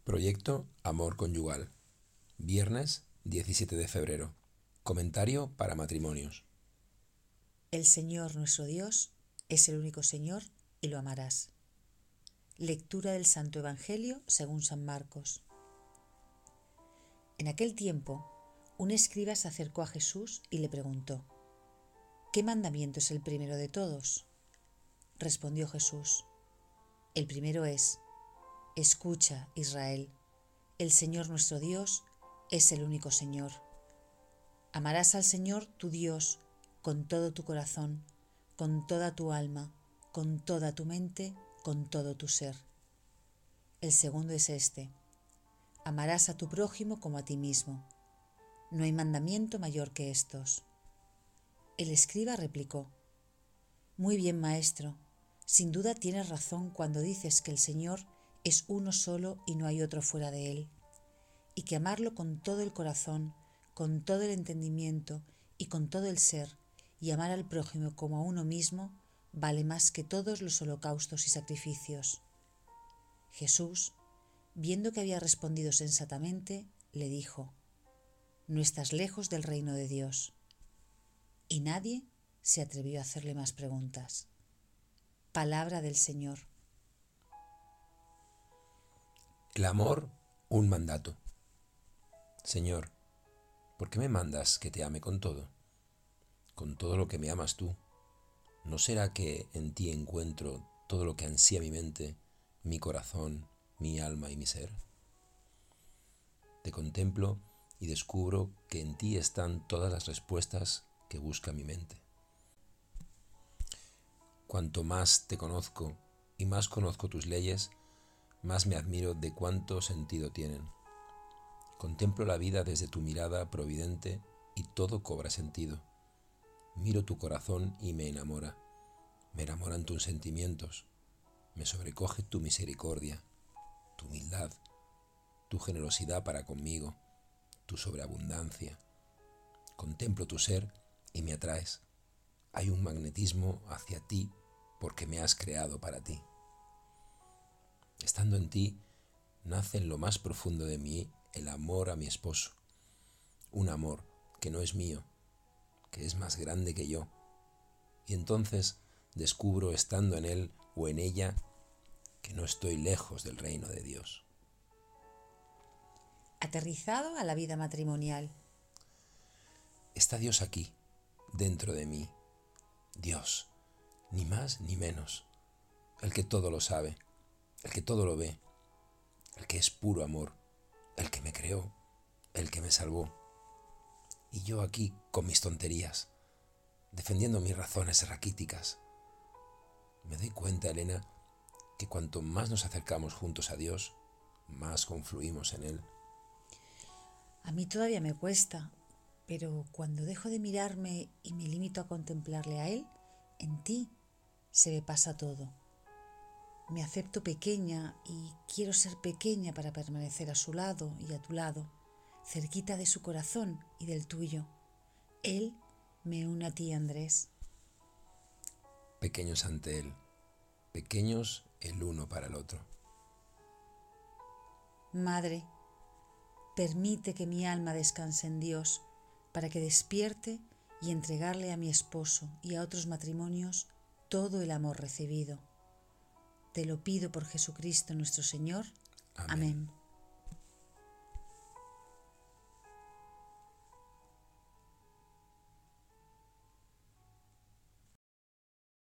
Proyecto Amor Conyugal. Viernes 17 de febrero. Comentario para matrimonios. El Señor nuestro Dios es el único Señor y lo amarás. Lectura del Santo Evangelio según San Marcos. En aquel tiempo, un escriba se acercó a Jesús y le preguntó: ¿Qué mandamiento es el primero de todos? Respondió Jesús: El primero es: Escucha, Israel, el Señor nuestro Dios es el único Señor. Amarás al Señor tu Dios con todo tu corazón, con toda tu alma, con toda tu mente, con todo tu ser. El segundo es este: amarás a tu prójimo como a ti mismo. No hay mandamiento mayor que estos. El escriba replicó: Muy bien, maestro, sin duda tienes razón cuando dices que el Señor es uno solo y no hay otro fuera de él, y que amarlo con todo el corazón, con todo el entendimiento y con todo el ser, y amar al prójimo como a uno mismo, vale más que todos los holocaustos y sacrificios. Jesús, viendo que había respondido sensatamente, le dijo: No estás lejos del reino de Dios. Y nadie se atrevió a hacerle más preguntas. Palabra del Señor. El amor, un mandato. Señor, ¿por qué me mandas que te ame con todo? Con todo lo que me amas tú. ¿No será que en ti encuentro todo lo que ansía mi mente, mi corazón, mi alma y mi ser? Te contemplo y descubro que en ti están todas las respuestas que busca mi mente. Cuanto más te conozco y más conozco tus leyes, más me admiro de cuánto sentido tienen. Contemplo la vida desde tu mirada providente y todo cobra sentido. Miro tu corazón y me enamora. Me enamoran tus sentimientos. Me sobrecoge tu misericordia, tu humildad, tu generosidad para conmigo, tu sobreabundancia. Contemplo tu ser y me atraes. Hay un magnetismo hacia ti porque me has creado para ti. Estando en ti, nace en lo más profundo de mí el amor a mi esposo. Un amor que no es mío, que es más grande que yo. Y entonces descubro, estando en él o en ella, que no estoy lejos del reino de Dios. Aterrizado a la vida matrimonial. Está Dios aquí, dentro de mí. Dios, ni más ni menos. El que todo lo sabe, el que todo lo ve, el que es puro amor, el que me creó, el que me salvó. Y yo aquí con mis tonterías, defendiendo mis razones raquíticas. Me doy cuenta, Elena, que cuanto más nos acercamos juntos a Dios, más confluimos en Él. A mí todavía me cuesta, pero cuando dejo de mirarme y me limito a contemplarle a Él, en ti se me pasa todo. Me acepto pequeña y quiero ser pequeña para permanecer a su lado y a tu lado, cerquita de su corazón y del tuyo. Él me une a ti, Andrés. Pequeños ante Él, pequeños el uno para el otro. Madre, permite que mi alma descanse en Dios para que despierte y entregarle a mi esposo y a otros matrimonios todo el amor recibido. Te lo pido por Jesucristo nuestro Señor. Amén. Amén.